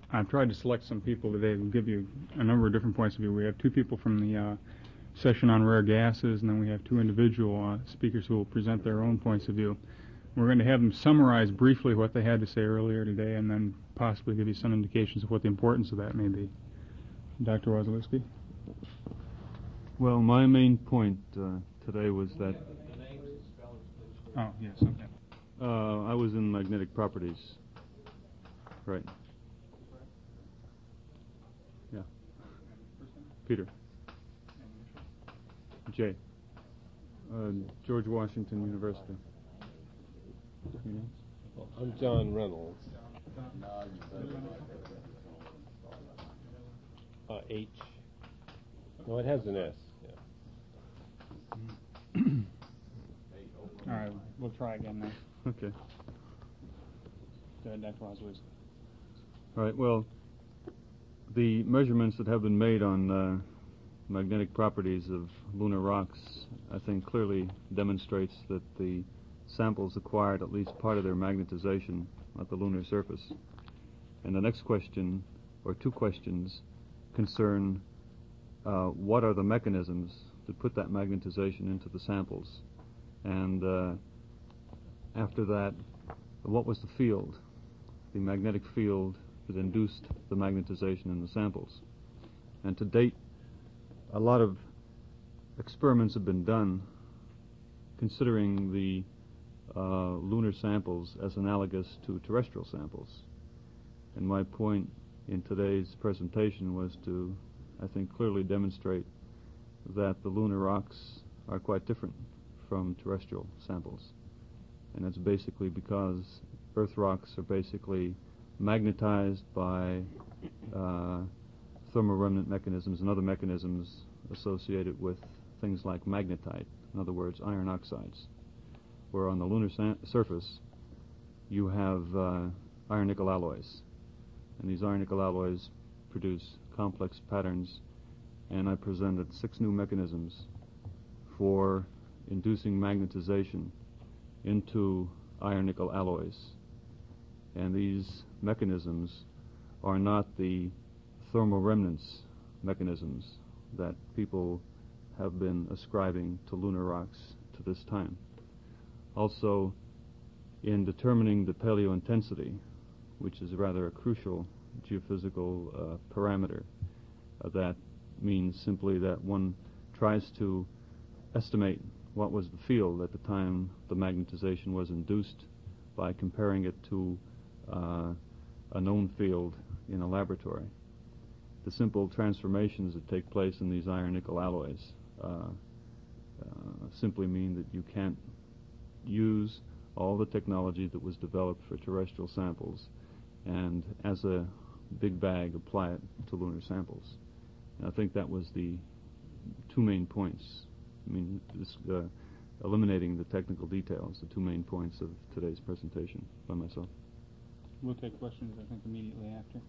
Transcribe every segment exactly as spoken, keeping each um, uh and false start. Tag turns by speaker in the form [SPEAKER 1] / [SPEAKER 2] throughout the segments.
[SPEAKER 1] I've tried to select some people today who give you a number of different points of view. We have two people from the uh, session on rare gases, and then we have two individual uh, speakers who will present their own points of view. We're going to have them summarize briefly what they had to say earlier today, and then possibly give you some indications of what the importance of that may be. Doctor Wazalewski?
[SPEAKER 2] Well, my main point uh, today was that...
[SPEAKER 1] Oh, yes, okay.
[SPEAKER 2] Uh, I was in magnetic properties. Right. Yeah. Peter. Jay. Uh, George Washington University.
[SPEAKER 3] I'm John Reynolds. Uh, H. No, it has an S. Yeah.
[SPEAKER 1] All right, we'll try again then.
[SPEAKER 2] Okay.
[SPEAKER 1] Go ahead, Doctor Wazalewski.
[SPEAKER 2] All right, well, the measurements that have been made on uh, magnetic properties of lunar rocks, I think, clearly demonstrates that the samples acquired at least part of their magnetization at the lunar surface. And the next question, or two questions, concern uh, what are the mechanisms that put that magnetization into the samples? And uh, after that, what was the field, the magnetic field that induced the magnetization in the samples? And to date, a lot of experiments have been done considering the uh, lunar samples as analogous to terrestrial samples. And my point in today's presentation was to, I think, clearly demonstrate that the lunar rocks are quite different from terrestrial samples. And that's basically because Earth rocks are basically magnetized by uh, thermoremnant mechanisms and other mechanisms associated with things like magnetite, in other words, iron oxides, where on the lunar surface you have uh, iron-nickel alloys. And these iron-nickel alloys produce complex patterns, and I presented six new mechanisms for inducing magnetization into iron-nickel alloys. And these mechanisms are not the thermoremnance mechanisms that people have been ascribing to lunar rocks to this time. Also, in determining the paleointensity, which is rather a crucial geophysical uh, parameter, uh, that means simply that one tries to estimate what was the field at the time the magnetization was induced by comparing it to uh, a known field in a laboratory. The simple transformations that take place in these iron-nickel alloys uh, uh, simply mean that you can't use all the technology that was developed for terrestrial samples and as a big bag apply it to lunar samples. And I think that was the two main points. I mean, this, uh, eliminating the technical details, the two main points of today's presentation by myself.
[SPEAKER 1] We'll take questions, I think, immediately after.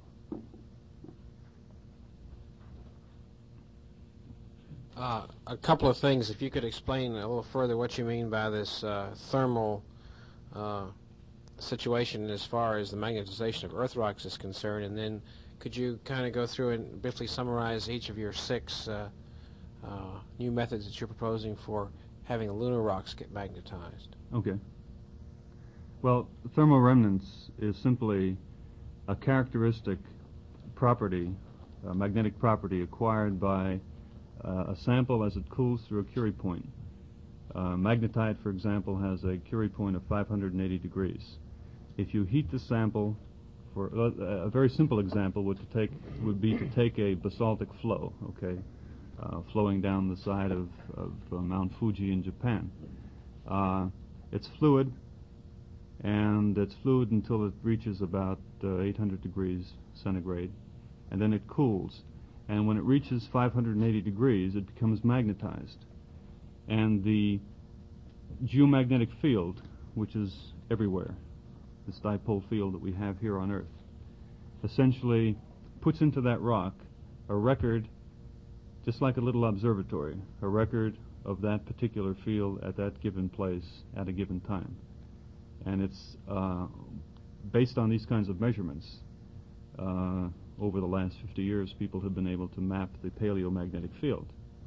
[SPEAKER 4] Uh, a couple of things, if you could explain a little further what you mean by this uh, thermal uh, situation as far as the magnetization of Earth rocks is concerned, and then could you kind of go through and briefly summarize each of your six uh, uh, new methods that you're proposing for having the lunar rocks get magnetized?
[SPEAKER 2] Okay. Well, thermoremnance is simply a characteristic property, a magnetic property acquired by uh, a sample as it cools through a Curie point. Uh, magnetite, for example, has a Curie point of five hundred eighty degrees. If you heat the sample, for uh, a very simple example would to take would be to take a basaltic flow, okay, uh, flowing down the side of, of uh, Mount Fuji in Japan. Uh, it's fluid, and it's fluid until it reaches about uh, eight hundred degrees centigrade, and then it cools. And when it reaches five hundred eighty degrees, it becomes magnetized. And the geomagnetic field, which is everywhere, this dipole field that we have here on Earth, essentially puts into that rock a record, just like a little observatory, a record of that particular field at that given place at a given time. And it's uh, based on these kinds of measurements uh, over the last fifty years, people have been able to map the paleomagnetic field.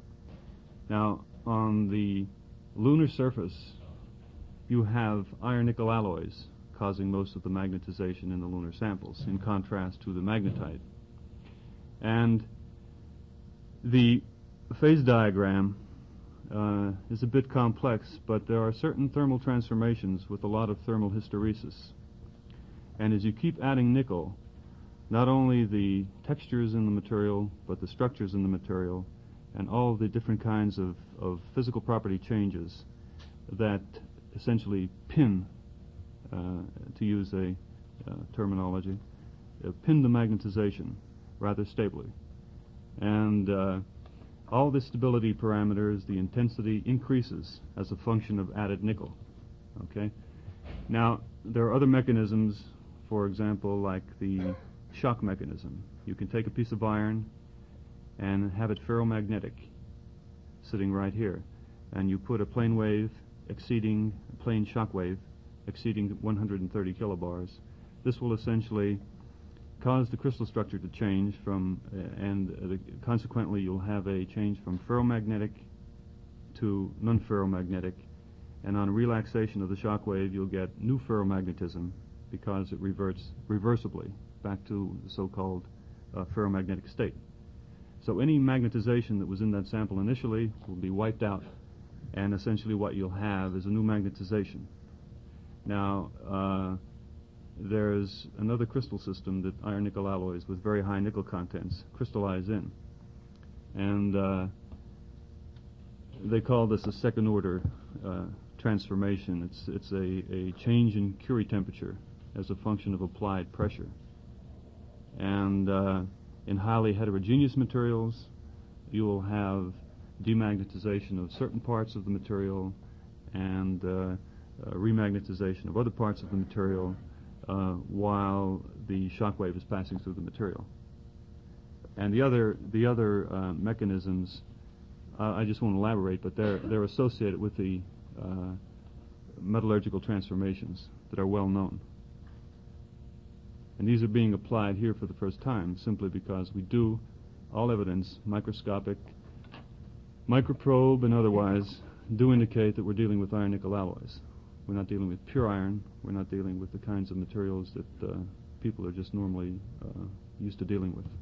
[SPEAKER 2] Now, on the lunar surface, you have iron-nickel alloys causing most of the magnetization in the lunar samples, in contrast to the magnetite. And the phase diagram uh, is a bit complex, but there are certain thermal transformations with a lot of thermal hysteresis. And as you keep adding nickel, not only the textures in the material, but the structures in the material, and all the different kinds of, of physical property changes that essentially pin, uh, to use a uh, terminology, uh, pin the magnetization rather stably. And uh, all the stability parameters, the intensity increases as a function of added nickel. Okay? Now, there are other mechanisms, for example, like the shock mechanism. You can take a piece of iron and have it ferromagnetic, sitting right here, and you put a plane wave exceeding, a plane shock wave exceeding one hundred thirty kilobars. This will essentially cause the crystal structure to change from, uh, and uh, the, consequently you'll have a change from ferromagnetic to non-ferromagnetic, and on relaxation of the shock wave you'll get new ferromagnetism because it reverts reversibly back to the so-called uh, ferromagnetic state. So any magnetization that was in that sample initially will be wiped out, and essentially what you'll have is a new magnetization. Now, uh, there's another crystal system that iron-nickel alloys with very high nickel contents crystallize in, and uh, they call this a second-order uh, transformation. It's, it's a, a change in Curie temperature as a function of applied pressure. And uh, in highly heterogeneous materials, you will have demagnetization of certain parts of the material and uh, uh, remagnetization of other parts of the material uh, while the shock wave is passing through the material. And the other, the other uh, mechanisms, uh, I just won't elaborate, but they're, they're associated with the uh, metallurgical transformations that are well known. And these are being applied here for the first time simply because we do, all evidence, microscopic, microprobe and otherwise, do indicate that we're dealing with iron-nickel alloys. We're not dealing with pure iron. We're not dealing with the kinds of materials that uh, people are just normally uh, used to dealing with.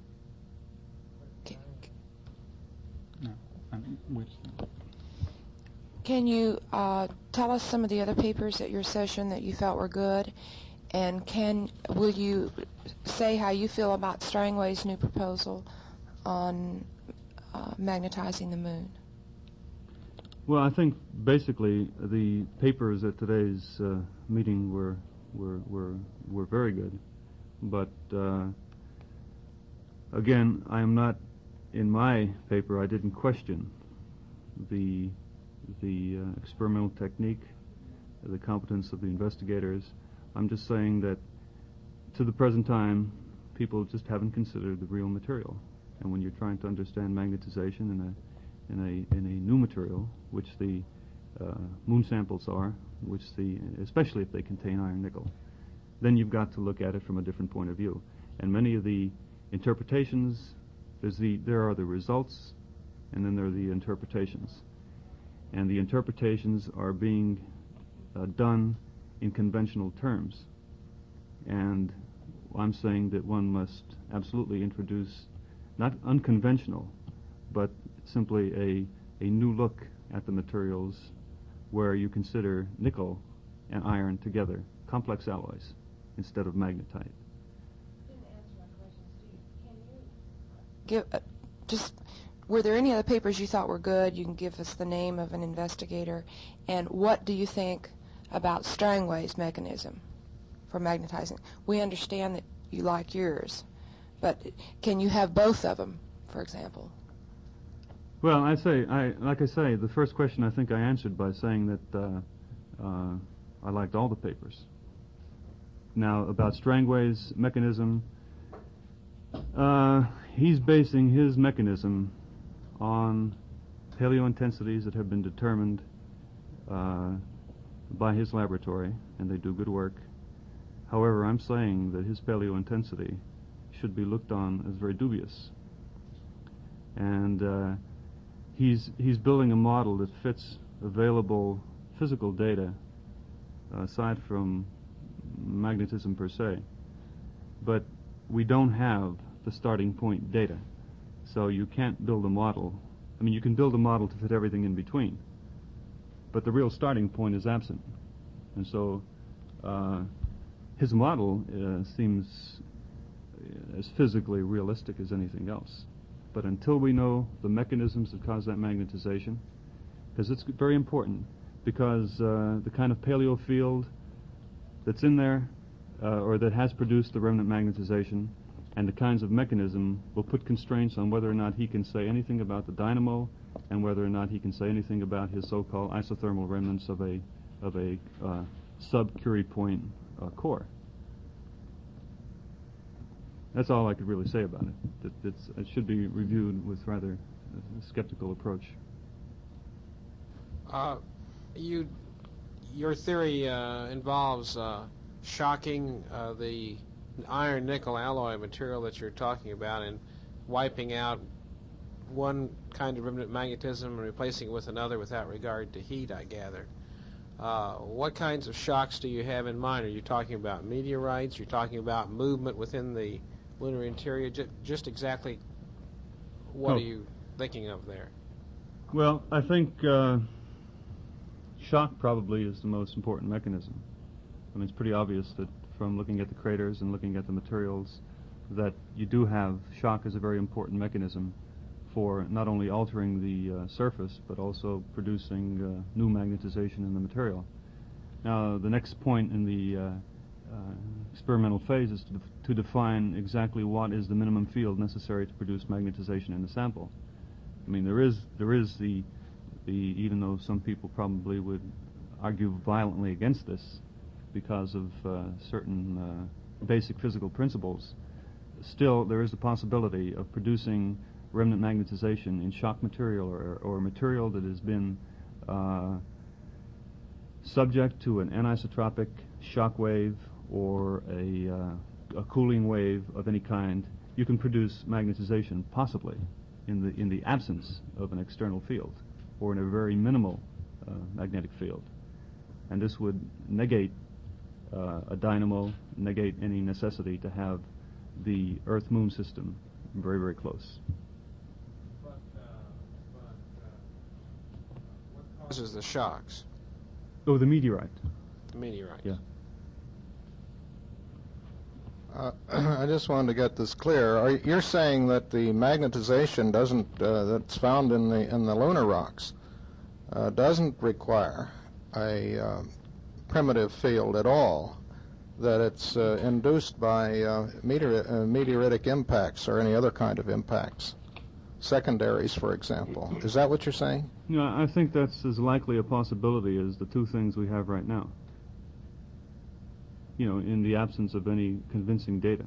[SPEAKER 1] No, I mean, which,
[SPEAKER 5] Can you uh, tell us some of the other papers at your session that you felt were good? And can will you say how you feel about Strangway's new proposal on uh, magnetizing the moon?
[SPEAKER 2] Well, I think basically the papers at today's uh, meeting were were were were very good, but uh, again, I am not in my paper. I didn't question the the uh, experimental technique, the competence of the investigators. I'm just saying that to the present time, people just haven't considered the real material. And when you're trying to understand magnetization in a in a in a new material, which the uh, moon samples are, which the especially if they contain iron nickel, then you've got to look at it from a different point of view. And many of the interpretations, there's the there are the results, and then there are the interpretations. And the interpretations are being uh, done in conventional terms. And I'm saying that one must absolutely introduce not unconventional, but simply a, a new look at the materials where you consider nickel and iron together, complex alloys, instead of magnetite.
[SPEAKER 5] Give uh, just. Were there any other papers you thought were good? You can give us the name of an investigator. And what do you think about Strangway's mechanism for magnetizing? We understand that you like yours, but can you have both of them, for example?
[SPEAKER 2] Well, I say, I like I say, the first question I think I answered by saying that uh, uh, I liked all the papers. Now, about Strangway's mechanism, uh, he's basing his mechanism on paleo-intensities that have been determined uh, by his laboratory, and they do good work. However, I'm saying that his paleo-intensity should be looked on as very dubious. And uh, he's he's building a model that fits available physical data, uh, aside from magnetism per se. But we don't have the starting point data, so you can't build a model. I mean, you can build a model to fit everything in between, but the real starting point is absent. And so uh, his model uh, seems as physically realistic as anything else. But until we know the mechanisms that cause that magnetization, because it's very important, because uh, the kind of paleo field that's in there, uh, or that has produced the remnant magnetization, and the kinds of mechanism will put constraints on whether or not he can say anything about the dynamo, and whether or not he can say anything about his so-called isothermal remnants of a of a uh, sub-Curie point uh, core. That's all I could really say about it. That it's, it should be reviewed with rather a skeptical approach.
[SPEAKER 4] Uh, you, your theory uh, involves uh, shocking uh, the iron-nickel alloy material that you're talking about and wiping out one kind of remnant magnetism and replacing it with another without regard to heat, I gather. Uh, what kinds of shocks do you have in mind? Are you talking about meteorites? You're talking about movement within the lunar interior? J- just exactly what
[SPEAKER 2] Oh.
[SPEAKER 4] are you thinking of there?
[SPEAKER 2] Well, I think uh, shock probably is the most important mechanism. I mean, it's pretty obvious that from looking at the craters and looking at the materials that you do have shock as a very important mechanism for not only altering the uh, surface but also producing uh, new magnetization in the material. Now, the next point in the uh, uh, experimental phase is to, def- to define exactly what is the minimum field necessary to produce magnetization in the sample. I mean, there is there is the the even though some people probably would argue violently against this because of uh, certain uh, basic physical principles, still there is the possibility of producing remnant magnetization in shock material or, or material that has been uh, subject to an anisotropic shock wave or a, uh, a cooling wave of any kind. You can produce magnetization possibly in the in the absence of an external field or in a very minimal uh, magnetic field, and this would negate uh, a dynamo, negate any necessity to have the Earth-Moon system very, very close.
[SPEAKER 4] But, uh, but uh, what causes the shocks?
[SPEAKER 2] Oh, the meteorite.
[SPEAKER 4] The meteorites.
[SPEAKER 2] Yeah.
[SPEAKER 6] Uh, I just wanted to get this clear. Are, you're saying that the magnetization doesn't uh, that's found in the in the lunar rocks uh, doesn't require a uh, primitive field at all, that it's uh, induced by uh, meteor, uh, meteoritic impacts or any other kind of impacts, secondaries, for example. Is that what you're saying?
[SPEAKER 2] No, I think that's as likely a possibility as the two things we have right now. You know, in the absence of any convincing data.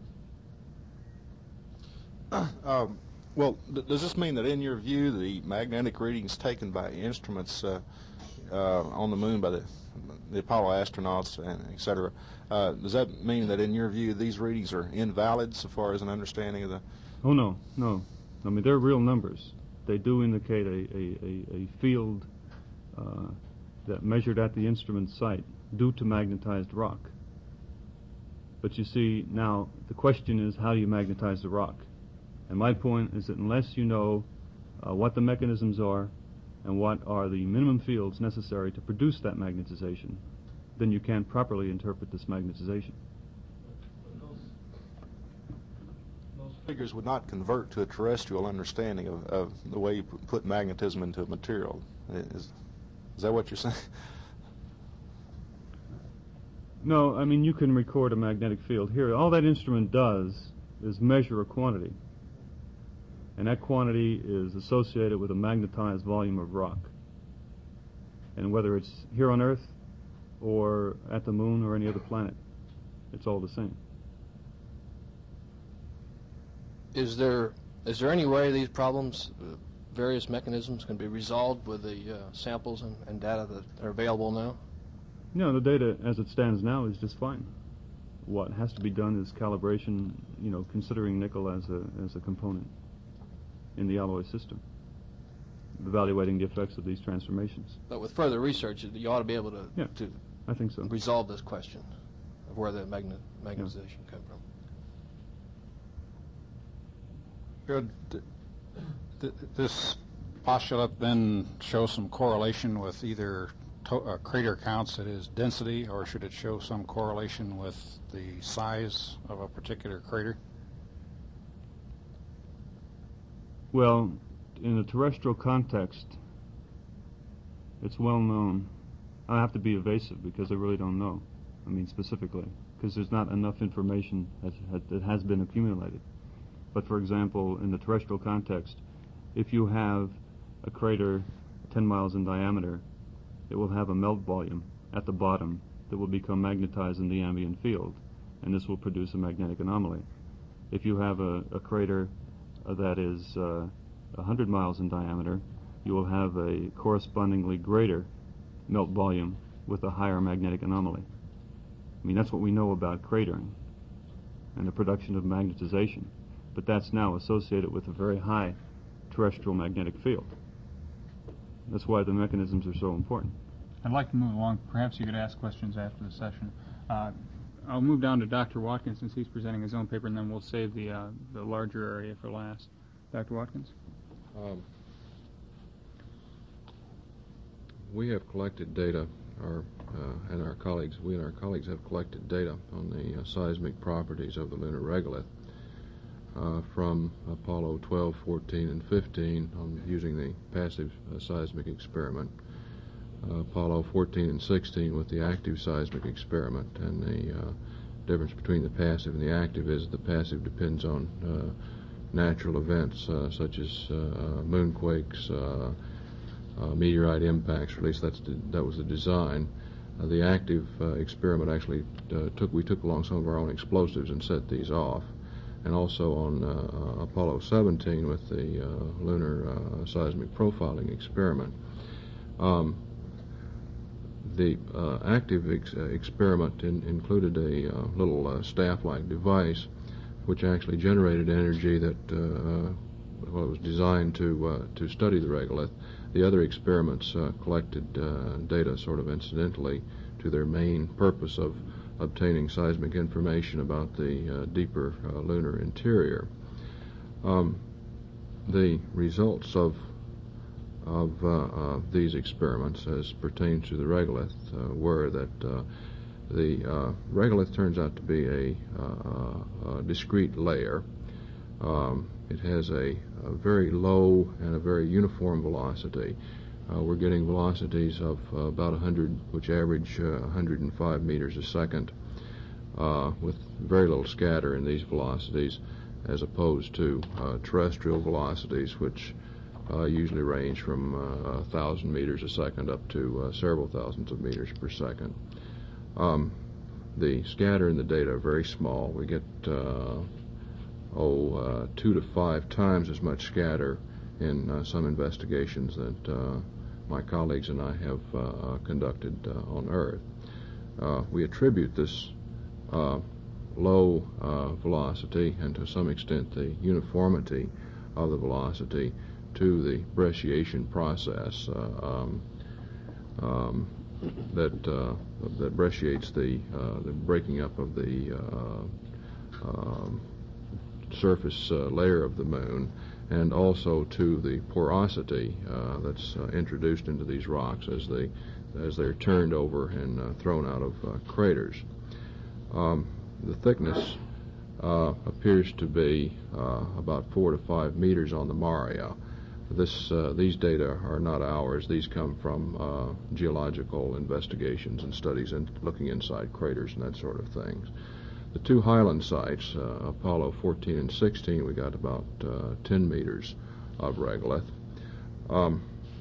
[SPEAKER 7] Um, well, th- does this mean that in your view the magnetic readings taken by instruments uh, uh, on the moon by the, the Apollo astronauts, and et cetera, uh, does that mean that in your view these readings are invalid so far as an understanding of the...
[SPEAKER 2] Oh, no, no. I mean, they're real numbers. They do indicate a, a, a, a field uh, that measured at the instrument site due to magnetized rock. But you see, now, the question is, how do you magnetize the rock? And my point is that unless you know uh, what the mechanisms are and what are the minimum fields necessary to produce that magnetization, then you can't properly interpret this magnetization.
[SPEAKER 7] Those figures would not convert to a terrestrial understanding of, of the way you p- put magnetism into a material. Is, is that what you're saying?
[SPEAKER 2] No, I mean, you can record a magnetic field. Here, all that instrument does is measure a quantity. And that quantity is associated with a magnetized volume of rock. And whether it's here on Earth or at the moon or any other planet, it's all the same.
[SPEAKER 8] Is there is there any way these problems, uh, various mechanisms, can be resolved with the uh, samples and, and data that are available now?
[SPEAKER 2] No, the data as it stands now is just fine. what has to be done is calibration, you know, considering nickel as a as a component in the alloy system, evaluating the effects of these transformations.
[SPEAKER 8] But with further research, you ought to be able to,
[SPEAKER 2] Yeah.
[SPEAKER 8] to
[SPEAKER 2] I think so.
[SPEAKER 8] resolve this question of where the magnet, magnetization come from.
[SPEAKER 9] Should th- th- this postulate then show some correlation with either to- uh, crater counts, that is density, or should it show some correlation with the size of a particular crater?
[SPEAKER 2] Well, in a terrestrial context, it's well known. I have to be evasive because I really don't know. I mean, specifically, because there's not enough information that, that has been accumulated. But for example, in the terrestrial context, if you have a crater ten miles in diameter, it will have a melt volume at the bottom that will become magnetized in the ambient field, and this will produce a magnetic anomaly. If you have a, a crater uh, that is uh, one hundred miles in diameter, you will have a correspondingly greater melt volume with a higher magnetic anomaly. I mean, that's what we know about cratering and the production of magnetization, but that's now associated with a very high terrestrial magnetic field. That's why the mechanisms are so important.
[SPEAKER 1] I'd like to move along. Perhaps you could ask questions after the session. Uh, I'll move down to Doctor Watkins since he's presenting his own paper, and then we'll save the uh, the larger area for last. Doctor Watkins?
[SPEAKER 10] Um, we have collected data, our, uh, and our colleagues, we and our colleagues have collected data on the uh, seismic properties of the lunar regolith uh, from Apollo twelve, fourteen, and fifteen on using the passive uh, seismic experiment. Uh, Apollo fourteen and sixteen with the active seismic experiment, and the uh, difference between the passive and the active is the passive depends on uh, natural events uh, such as uh, moonquakes, uh, uh, meteorite impacts. Or at least that's the, that was the design. Uh, the active uh, experiment actually uh, took we took along some of our own explosives and set these off, and also on uh, Apollo seventeen with the uh, lunar uh, seismic profiling experiment. Um, The uh, active ex uh, experiment in included a uh, little uh, staff-like device which actually generated energy that uh, well, it was designed to uh, to study the regolith. The other experiments uh, collected uh, data sort of incidentally to their main purpose of obtaining seismic information about the uh, deeper uh, lunar interior. Um, the results of of uh, uh, these experiments as pertains to the regolith uh, were that uh, the uh, regolith turns out to be a, uh, a discrete layer. Um, it has a, a very low and a very uniform velocity. Uh, we're getting velocities of uh, about one hundred, which average uh, one hundred five meters a second, uh, with very little scatter in these velocities, as opposed to uh, terrestrial velocities, which Uh, usually range from uh, a thousand meters a second up to uh, several thousands of meters per second. Um, the scatter in the data are very small. We get uh, oh uh, two to five times as much scatter in uh, some investigations that uh, my colleagues and I have uh, conducted uh, on Earth. Uh, we attribute this uh, low uh, velocity and to some extent the uniformity of the velocity to the brecciation process uh, um, um, that uh, that brecciates the uh, the breaking up of the uh, um, surface uh, layer of the moon, and also to the porosity uh, that's uh, introduced into these rocks as they as they're turned over and uh, thrown out of uh, craters. Um, the thickness uh, appears to be uh, about four to five meters on the Maria. This, uh, these data are not ours. These come from uh, geological investigations and studies and looking inside craters and that sort of things. The two Highland sites, uh, Apollo fourteen and sixteen, we got about uh, ten meters of regolith. Um,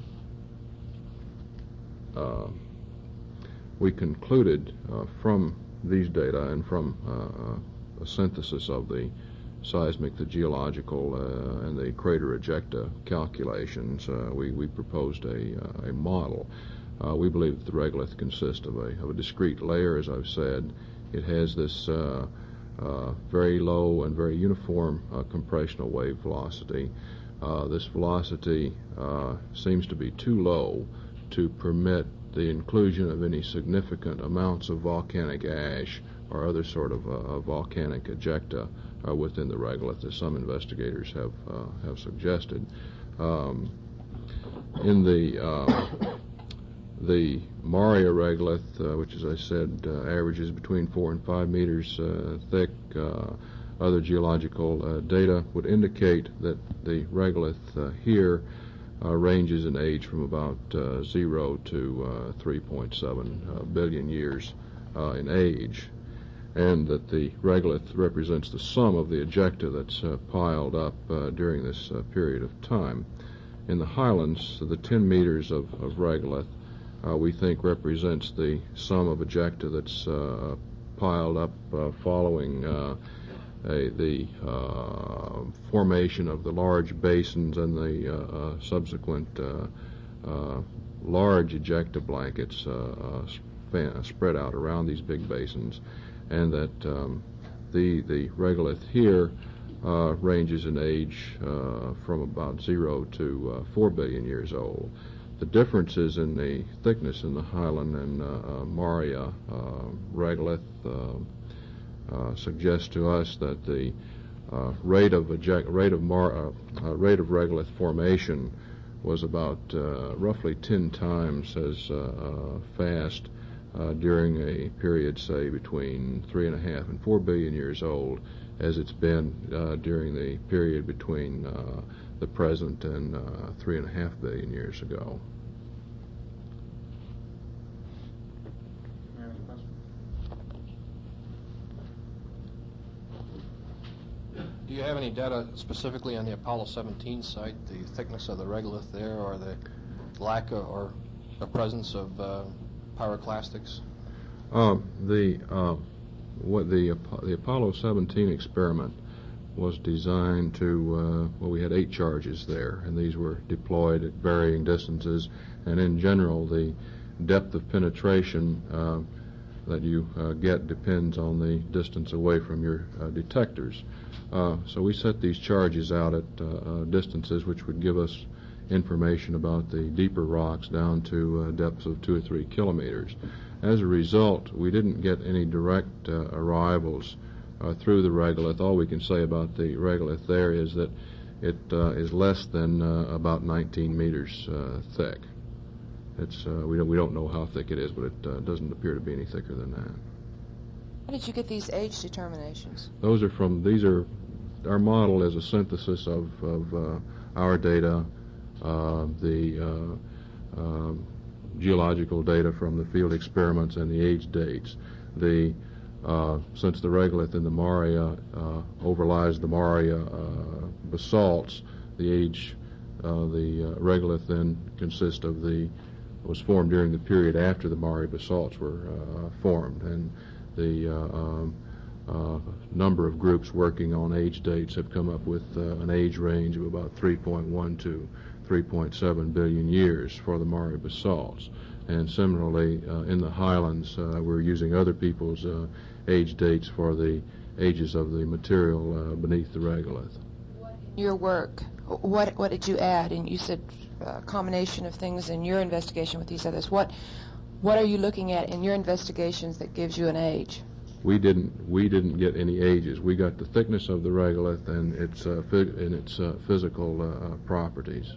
[SPEAKER 10] uh, we concluded uh, from these data and from uh, a synthesis of the seismic, the geological, uh, and the crater ejecta calculations, uh, we, we proposed a, uh, a model. Uh, we believe that the regolith consists of a, of a discrete layer, as I've said, it has this uh, uh, very low and very uniform uh, compressional wave velocity. Uh, this velocity uh, seems to be too low to permit the inclusion of any significant amounts of volcanic ash or other sort of uh, volcanic ejecta uh, within the regolith, as some investigators have uh, have suggested. Um, in the uh, the Maria regolith, uh, which, as I said, uh, averages between four and five meters uh, thick, uh, other geological uh, data would indicate that the regolith uh, here uh, ranges in age from about uh, zero to uh, three point seven uh, billion years uh, in age, and that the regolith represents the sum of the ejecta that's uh, piled up uh, during this uh, period of time. In the highlands, the ten meters of, of regolith uh, we think represents the sum of ejecta that's uh, piled up uh, following uh, a, the uh, formation of the large basins and the uh, uh, subsequent uh, uh, large ejecta blankets uh, uh, span, spread out around these big basins, and that um, the the regolith here uh, ranges in age uh, from about zero to uh, four billion years old. The differences in the thickness in the Highland and uh, uh, Maria uh, regolith uh, uh, suggest to us that the uh, rate of eject, rate of Mar, uh, uh, rate of regolith formation was about uh, roughly ten times as uh, uh, fast uh, during a period, say, between three and a half and four billion years old, as it's been uh, during the period between uh, the present and uh, three and a half billion years ago.
[SPEAKER 8] Do you have any data specifically on the Apollo seventeen site, the thickness of the regolith there, or the lack of, or the presence of uh, pyroclastics?
[SPEAKER 10] Uh, the uh, what the the Apollo seventeen experiment was designed to, uh, well, we had eight charges there, and these were deployed at varying distances, and in general the depth of penetration uh, that you uh, get depends on the distance away from your uh, detectors. Uh, so we set these charges out at uh, uh, distances which would give us information about the deeper rocks down to uh, depths of two or three kilometers. As a result, we didn't get any direct uh, arrivals uh, through the regolith. All we can say about the regolith there is that it uh, is less than uh, about nineteen meters uh, thick. It's uh, we don't we don't know how thick it is, but it uh, doesn't appear to be any thicker than that.
[SPEAKER 5] How did you get these age determinations?
[SPEAKER 10] Those are from these are our model is a synthesis of of uh, our data, uh, the uh, uh, geological data from the field experiments, and the age dates. The uh, since the regolith in the Maria uh, overlies the Maria uh, basalts, the age uh, the uh, regolith then consists of the was formed during the period after the Maria basalts were uh, formed, and the uh, um, uh, number of groups working on age dates have come up with uh, an age range of about three point one to three point seven billion years for the Maria basalts. And similarly, uh, in the highlands, uh, we're using other people's uh, age dates for the ages of the material uh, beneath the regolith.
[SPEAKER 5] Your work, what what did you add? And you said a combination of things in your investigation with these others. What what are you looking at in your investigations that gives you an age?
[SPEAKER 10] We didn't we didn't get any ages. We got the thickness of the regolith and its uh, fi- and its uh, physical uh, properties.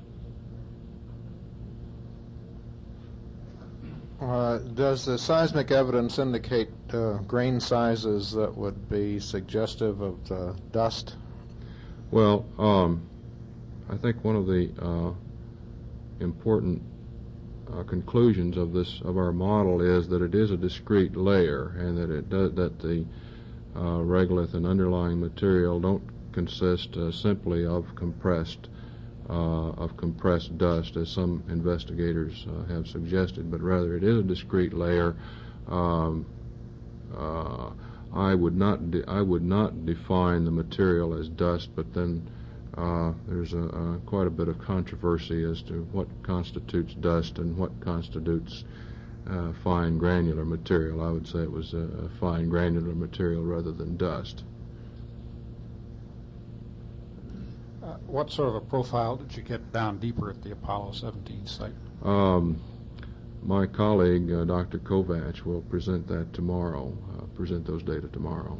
[SPEAKER 6] Uh, does the seismic evidence indicate uh, grain sizes that would be suggestive of the dust?
[SPEAKER 10] Well, um, I think one of the uh, important uh, conclusions of this of our model is that it is a discrete layer, and that it does, that the uh, regolith and underlying material don't consist uh, simply of compressed uh, of compressed dust, as some investigators uh, have suggested, but rather it is a discrete layer. Um, uh, I would not de- I would not define the material as dust, but then uh, there's a, uh, quite a bit of controversy as to what constitutes dust and what constitutes uh, fine granular material. I would say it was a, a fine granular material rather than dust.
[SPEAKER 9] Uh, what sort of a profile did you get down deeper at the Apollo seventeen site?
[SPEAKER 10] Um, my colleague, uh, Doctor Kovach, will present that tomorrow, uh, present those data tomorrow.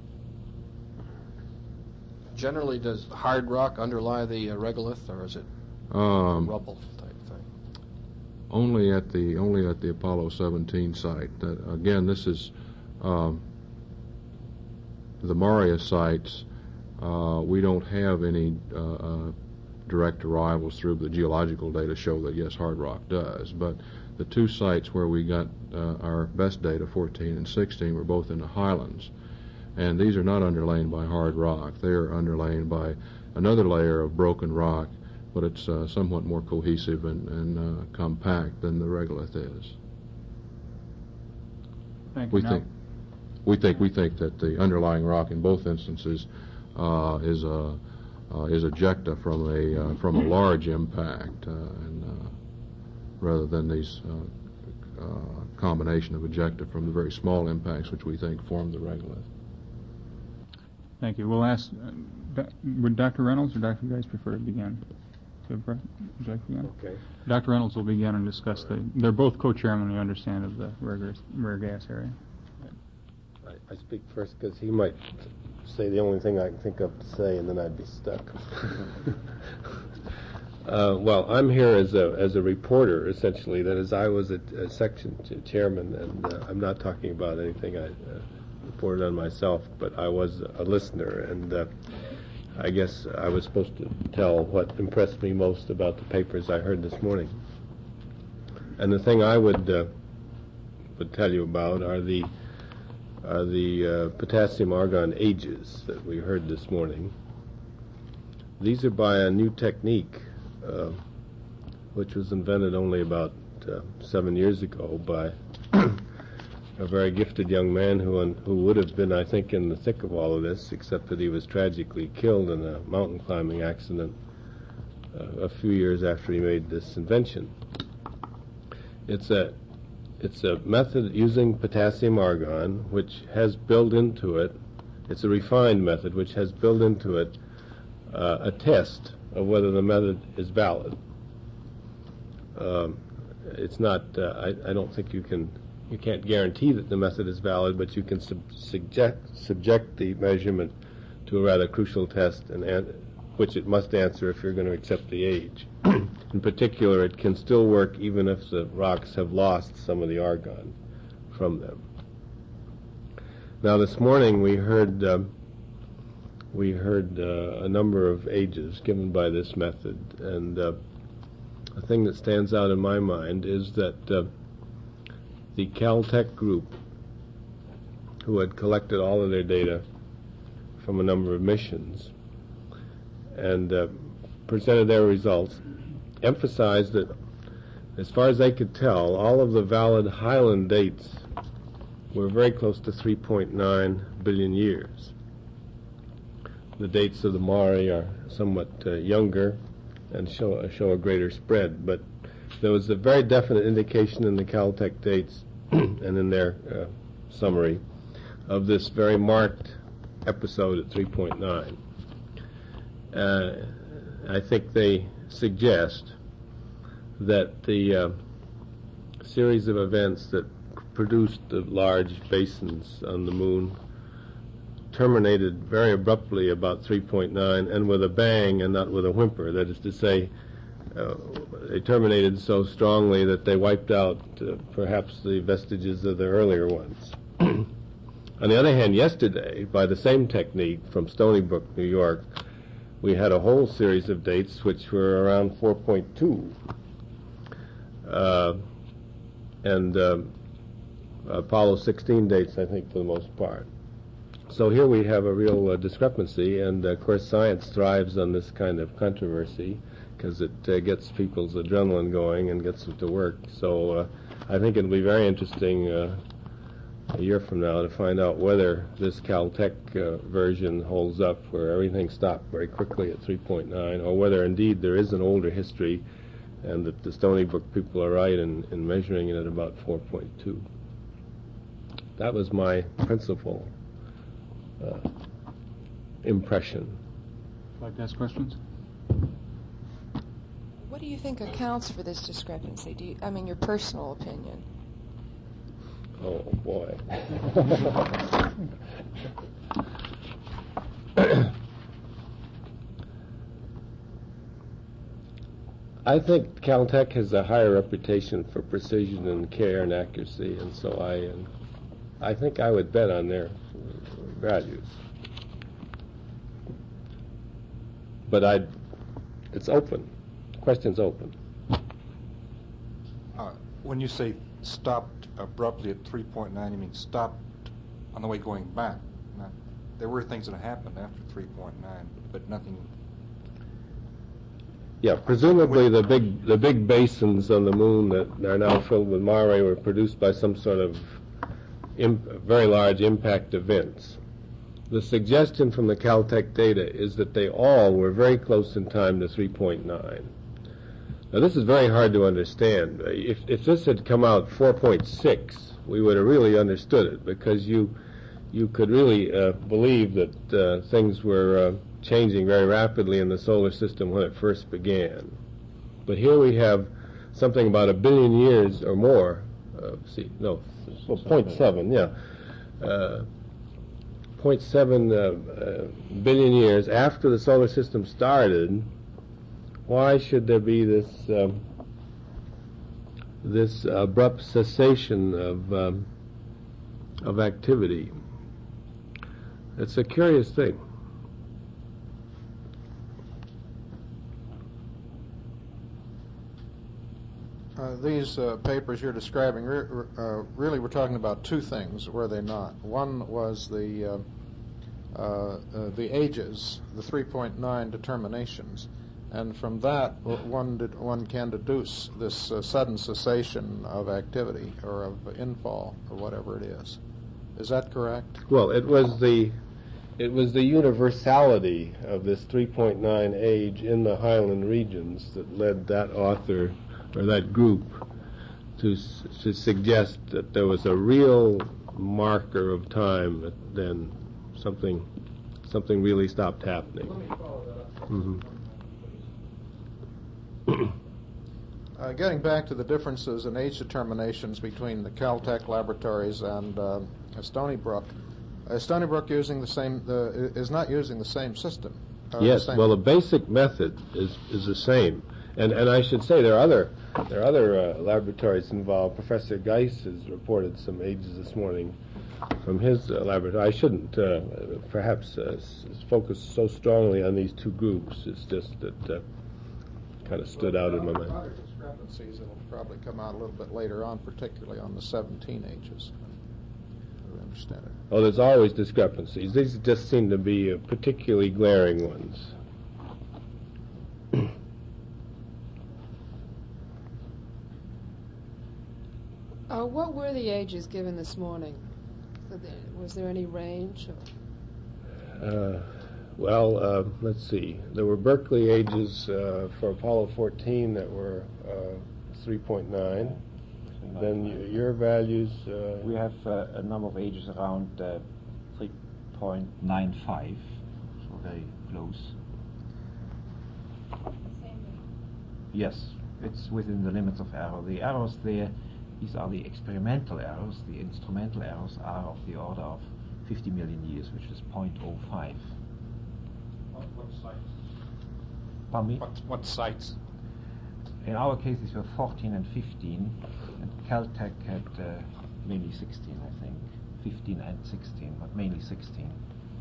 [SPEAKER 8] Generally, does hard rock underlie the uh, regolith, or is it
[SPEAKER 10] Um,
[SPEAKER 8] rubble type thing?
[SPEAKER 10] Only at the only at the Apollo seventeen site. That, again, this is um, the Maria sites. Uh, we don't have any uh, uh, direct arrivals through the geological data show that yes, hard rock does. But the two sites where we got uh, our best data, fourteen and sixteen, were both in the highlands, and these are not underlain by hard rock. They are underlain by another layer of broken rock, but it's uh, somewhat more cohesive and, and uh, compact than the regolith is.
[SPEAKER 1] Thank
[SPEAKER 10] We
[SPEAKER 1] you.
[SPEAKER 10] think, we think, we think that the underlying rock in both instances uh, is a uh, is ejecta from a uh, from a large impact, uh, and uh, rather than these uh, uh, combination of ejecta from the very small impacts which we think form the regolith.
[SPEAKER 1] Thank you. We'll ask, uh, do, would Doctor Reynolds or Doctor Geis prefer to begin? Would you like to begin?
[SPEAKER 3] Okay.
[SPEAKER 1] Doctor Reynolds will begin and discuss the, they're both co-chairmen, we understand, of the rare gas, rare gas area.
[SPEAKER 3] I, I speak first because he might say the only thing I can think of to say, and then I'd be stuck. uh, well, I'm here as a as a reporter, essentially. That is, I was a, a section ch- chairman, and uh, I'm not talking about anything I uh, reported on myself, but I was a listener, and uh, I guess I was supposed to tell what impressed me most about the papers I heard this morning. And the thing I would uh, would tell you about are the are the uh, potassium argon ages that we heard this morning. These are by a new technique, uh, which was invented only about uh, seven years ago by a very gifted young man who who would have been, I think, in the thick of all of this, except that he was tragically killed in a mountain climbing accident uh, a few years after he made this invention. It's a it's a method using potassium argon, which has built into it. It's a refined method which has built into it uh, a test of whether the method is valid. Um, it's not. Uh, I, I don't think you can. You can't guarantee that the method is valid, but you can sub- subject, subject the measurement to a rather crucial test, and an- which it must answer if you're going to accept the age. In particular, it can still work even if the rocks have lost some of the argon from them. Now, this morning we heard uh, we heard uh, a number of ages given by this method, and uh, the thing that stands out in my mind is that uh, the Caltech group, who had collected all of their data from a number of missions and uh, presented their results, emphasized that, as far as they could tell, all of the valid Highland dates were very close to three point nine billion years. The dates of the Mare are somewhat uh, younger and show, show a greater spread, but there was a very definite indication in the Caltech dates and in their uh, summary of this very marked episode at three point nine. Uh, I think they suggest that the uh, series of events that produced the large basins on the moon terminated very abruptly about three point nine, and with a bang and not with a whimper. That is to say, uh, they terminated so strongly that they wiped out uh, perhaps the vestiges of the earlier ones. On the other hand, yesterday, by the same technique from Stony Brook, New York, we had a whole series of dates which were around four point two. Uh, and uh, Apollo sixteen dates, I think, for the most part. So here we have a real uh, discrepancy, and uh, of course science thrives on this kind of controversy because it uh, gets people's adrenaline going and gets them to work. So uh, I think it'll be very interesting uh, a year from now to find out whether this Caltech uh, version holds up, where everything stopped very quickly at three point nine, or whether indeed there is an older history and that the Stony Brook people are right in, in measuring it at about four point two. That was my principal uh, impression.
[SPEAKER 1] Would you like to ask questions?
[SPEAKER 5] What do you think accounts for this discrepancy? Do you, I mean, your personal opinion?
[SPEAKER 3] Oh, boy. I think Caltech has a higher reputation for precision and care and accuracy, and so I, uh, I think I would bet on their values. But I, it's open. The question's open.
[SPEAKER 11] Uh, when you say stopped abruptly at three point nine, you mean stopped on the way going back? Not, there were things that happened after three point nine, but nothing.
[SPEAKER 3] Yeah, presumably the big the big basins on the moon that are now filled with mare were produced by some sort of imp, very large impact events. The suggestion from the Caltech data is that they all were very close in time to three point nine. Now this is very hard to understand. If if this had come out four point six, we would have really understood it, because you you could really uh, believe that uh, things were uh, changing very rapidly in the solar system when it first began. But here we have something about a billion years or more. Uh, see, no, well, point seven, yeah, uh, point seven uh, uh, billion years after the solar system started. Why should there be this um, this abrupt cessation of um, of activity? It's a curious thing.
[SPEAKER 6] Uh, these uh, papers you're describing, re- uh, really we're talking about two things, were they not? One was the uh, uh, uh, the ages, the three point nine determinations, and from that one did, one can deduce this uh, sudden cessation of activity or of infall or whatever it is. Is that correct?
[SPEAKER 3] Well, it was the it was the universality of this three point nine age in the highland regions that led that author or that group to to suggest that there was a real marker of time that then something something really stopped happening.
[SPEAKER 6] Let me follow that up.
[SPEAKER 3] Mm-hmm.
[SPEAKER 6] Uh, getting back to the differences in age determinations between the Caltech laboratories and uh, Stony Brook, uh, Stony Brook using the same the, is not using the same system. Uh,
[SPEAKER 3] yes,
[SPEAKER 6] the same
[SPEAKER 3] well, the basic method is is the same. And and I should say there are other there are other uh, laboratories involved. Professor Geis has reported some ages this morning from his uh, laboratory. I shouldn't uh, perhaps uh, s- focus so strongly on these two groups. It's just that uh, kind of stood out in my mind.
[SPEAKER 6] Other discrepancies that will probably come out a little bit later on, particularly on the seventeen ages. I understand it.
[SPEAKER 3] Oh, there's always discrepancies. These just seem to be uh, particularly glaring ones.
[SPEAKER 12] Uh, what were the ages given this morning? So there, was there any range? Or?
[SPEAKER 3] Uh, well, uh, let's see. There were Berkeley ages uh, for Apollo fourteen that were uh, three point nine. And then y- your values... Uh,
[SPEAKER 13] we have uh, a number of ages around uh, three point nine five, so very close. Yes, it's within the limits of error. The errors there, these are the experimental errors. The instrumental errors are of the order of fifty million years, which is zero point zero five.
[SPEAKER 11] What, what sites?
[SPEAKER 13] Pardon me?
[SPEAKER 11] What, what sites?
[SPEAKER 13] In our case, these were fourteen and fifteen, and Caltech had uh, mainly sixteen, I think. fifteen and sixteen, but mainly sixteen.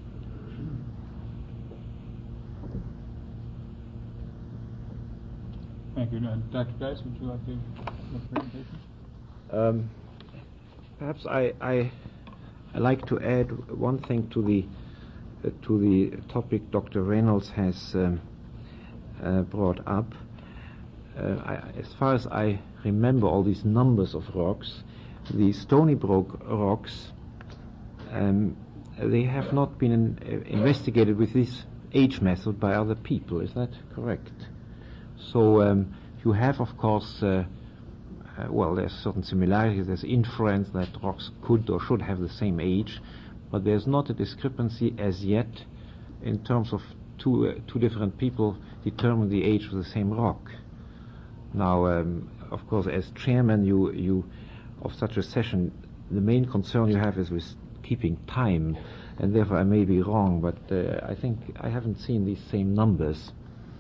[SPEAKER 1] Thank you. Uh, Doctor Geis, would you like to make a presentation?
[SPEAKER 14] Um, perhaps I, I I like to add one thing to the uh, to the topic Doctor Reynolds has um, uh, brought up. Uh, I, as far as I remember, all these numbers of rocks, the Stony Brook rocks, um, they have not been in, uh, investigated with this age method by other people. Is that correct? So um, You have, of course, uh, uh, well, there's certain similarities. There's inference that rocks could or should have the same age, but there's not a discrepancy as yet in terms of two uh, two different people determine the age of the same rock. Now, um, of course, as chairman, you you of such a session, the main concern you have is with keeping time, and therefore I may be wrong, but uh, I think I haven't seen these same numbers.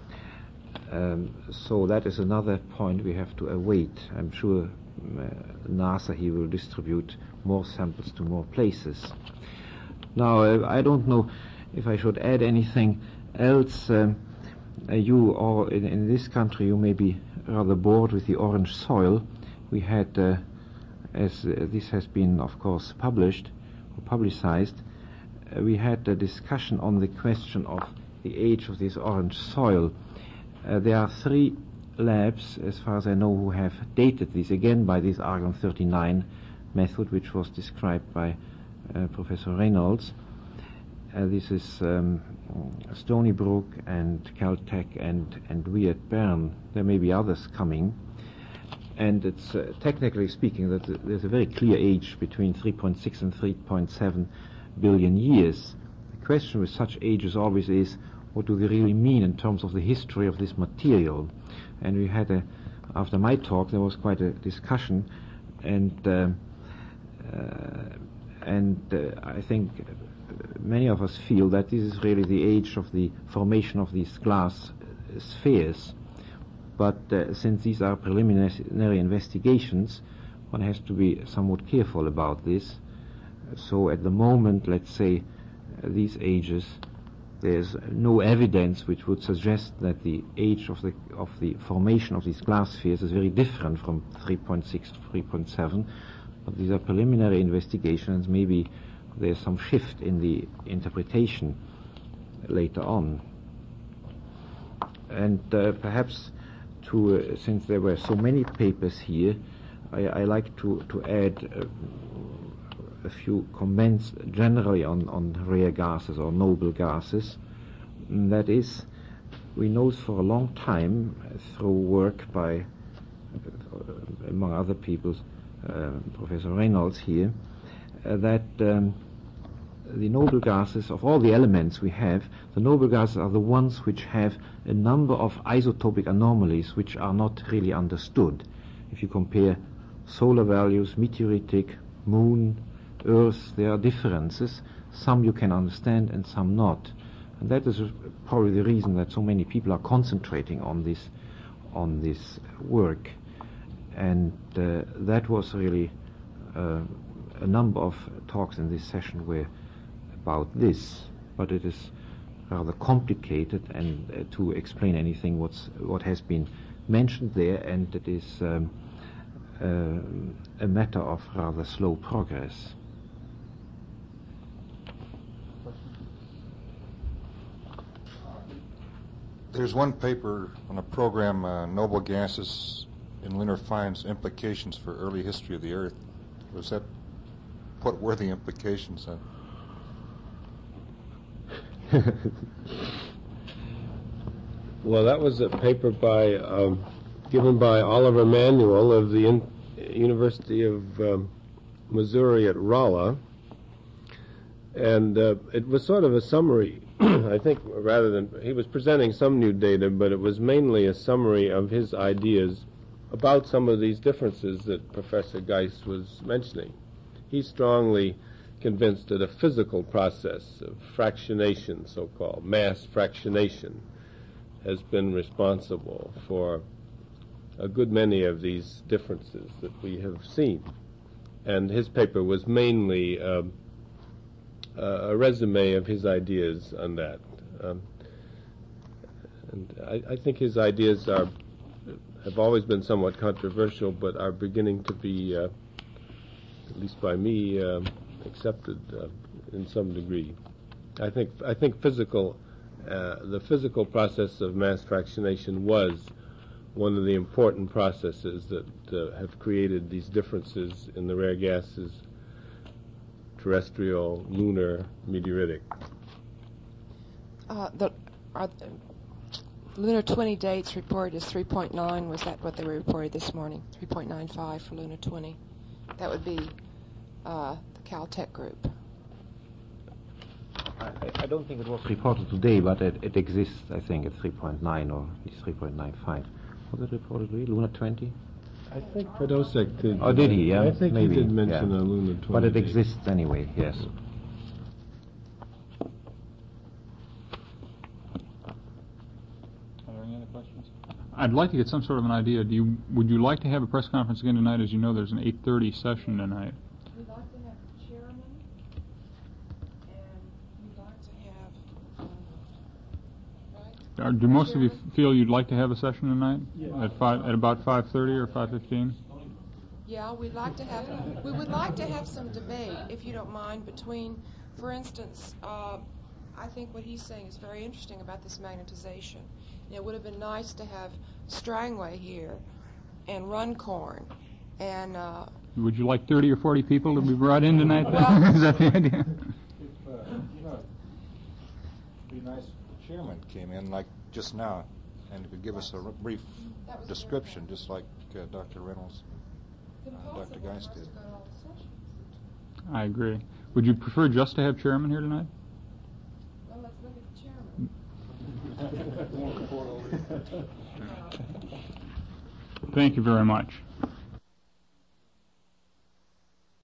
[SPEAKER 14] Um, so that is another point we have to await. I'm sure uh, NASA he will distribute more samples to more places. Now, uh, I don't know if I should add anything else. Um, uh, you or in, in this country you may be rather bored with the orange soil. We had, uh, as uh, this has been of course published or publicized, uh, we had a discussion on the question of the age of this orange soil. Uh, there are three labs, as far as I know, who have dated this, again by this argon thirty-nine method, which was described by uh, Professor Reynolds. Uh, this is um, Stony Brook and Caltech and, and we at Bern. There may be others coming. And it's, uh, technically speaking, that there's a very clear age between three point six and three point seven billion years. The question with such ages always is, what do they really mean in terms of the history of this material? And we had a, after my talk, there was quite a discussion, and uh, uh, and uh, I think many of us feel that this is really the age of the formation of these glass spheres. But uh, since these are preliminary investigations, one has to be somewhat careful about this. So at the moment, let's say, uh, these ages, there's no evidence which would suggest that the age of the of the formation of these glass spheres is very different from three point six to three point seven. But these are preliminary investigations. Maybe there's some shift in the interpretation later on. And uh, perhaps, to uh, since there were so many papers here, I, I like to to add uh, a few comments generally on, on rare gases or noble gases. And that is, we know for a long time uh, through work by, uh, among other people, uh, Professor Reynolds here, uh, that um, the noble gases, of all the elements we have, the noble gases are the ones which have a number of isotopic anomalies which are not really understood. If you compare solar values, meteoritic, moon, Earth, there are differences. Some you can understand and some not. And that is probably the reason that so many people are concentrating on this on this work. And uh, that was really uh, a number of talks in this session were about this. But it is rather complicated and uh, to explain anything what's what has been mentioned there, and it is um, uh, a matter of rather slow progress.
[SPEAKER 11] There's one paper on a program, uh, Noble Gases in Lunar Finds, Implications for Early History of the Earth. Was that, what were the implications of?
[SPEAKER 3] Well, that was a paper by, um, given by Oliver Manuel of the in- University of um, Missouri at Rolla. And uh, it was sort of a summary, I think, rather than, he was presenting some new data, but it was mainly a summary of his ideas about some of these differences that Professor Geis was mentioning. He's strongly convinced that a physical process of fractionation, so-called mass fractionation, has been responsible for a good many of these differences that we have seen. And his paper was mainly um, Uh, a resume of his ideas on that. Um, and I, I think his ideas are have always been somewhat controversial, but are beginning to be, uh, at least by me, um, accepted uh, in some degree. I think I think physical, uh, the physical process of mass fractionation was one of the important processes that uh, have created these differences in the rare gases, terrestrial, lunar, meteoritic.
[SPEAKER 5] Uh, the, are, Lunar twenty dates reported as three point nine. Was that what they were reported this morning? three point nine five for Lunar twenty. That would be uh, the Caltech group.
[SPEAKER 14] I, I don't think it was reported today, but it, it exists, I think, at three point nine or three point nine five. Was it reported today? Lunar twenty?
[SPEAKER 3] I think Podosek did.
[SPEAKER 14] Oh, did he? Yeah,
[SPEAKER 3] I think
[SPEAKER 14] maybe.
[SPEAKER 3] he did mention
[SPEAKER 14] yeah.
[SPEAKER 3] a Lunar twenty.
[SPEAKER 14] But it
[SPEAKER 3] date.
[SPEAKER 14] exists anyway, yes.
[SPEAKER 1] Are there any other questions? I'd like to get some sort of an idea. Do you would you like to have a press conference again tonight? As you know, there's an eight thirty session tonight.
[SPEAKER 5] We'd like to have the chairman, and we'd like to have. Um,
[SPEAKER 1] Are, do most of you feel you'd like to have a session tonight?
[SPEAKER 5] Yeah.
[SPEAKER 1] At five, at about five thirty or five fifteen?
[SPEAKER 5] Yeah, we'd like to have. We would like to have some debate, if you don't mind, between, for instance, uh, I think what he's saying is very interesting about this magnetization. You know, it would have been nice to have Strangway here and Runcorn, and. Uh,
[SPEAKER 1] Would you like thirty or forty people to be brought in tonight?
[SPEAKER 5] Well,
[SPEAKER 1] Is that the idea?
[SPEAKER 11] If, uh, you know, it'd be nice if the chairman came in like just now and could give us a r- brief description, just like uh, Doctor Reynolds and uh, Doctor Geist did.
[SPEAKER 1] I agree. Would you prefer just to have chairman here tonight?
[SPEAKER 5] Well, let's look at the chairman.
[SPEAKER 1] Thank you very much.